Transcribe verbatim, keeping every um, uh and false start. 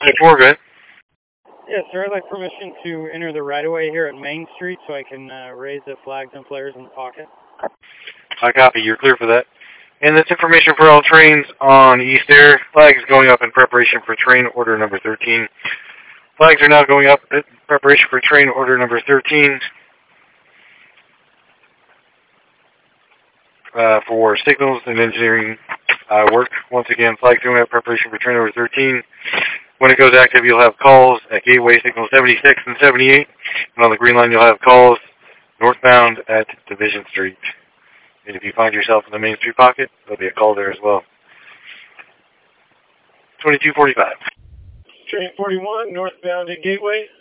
Hey, four, good. Yes, sir. I'd like permission to enter the right-of-way here at Main Street so I can uh, raise the flags and flares in the pocket. I copy. You're clear for that. And that's information for all trains on East Air. Flags going up in preparation for train order number thirteen. Flags are now going up in preparation for train order number thirteen uh, for signals and engineering uh, work. Once again, flags going up in preparation for train order thirteen. When it goes active, you'll have calls at Gateway Signal seventy-six and seventy-eight. And on the green line, you'll have calls northbound at Division Street. And if you find yourself in the Main Street pocket, there'll be a call there as well. twenty-two forty-five. Train forty-one, northbound at Gateway.